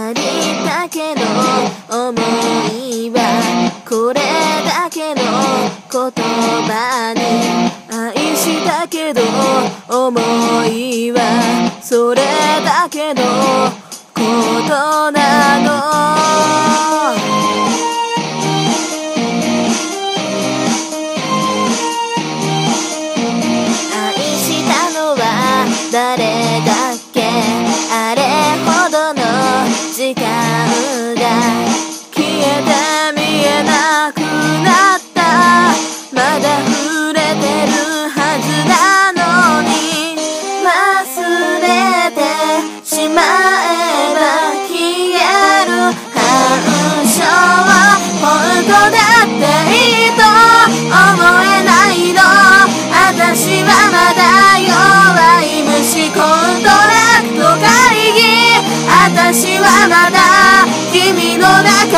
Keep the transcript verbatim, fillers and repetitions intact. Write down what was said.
ありだけの想いはこれだけの言葉に愛したけど思いはそれだけのことなの愛したのは誰だっけあれほどの時間が消えて見えなくなったまだ触れてるはずなのに忘れてしまえば消える反射は本当だっていいと思えないの私はまだ弱い虫コントラクト会議私はまだ君の中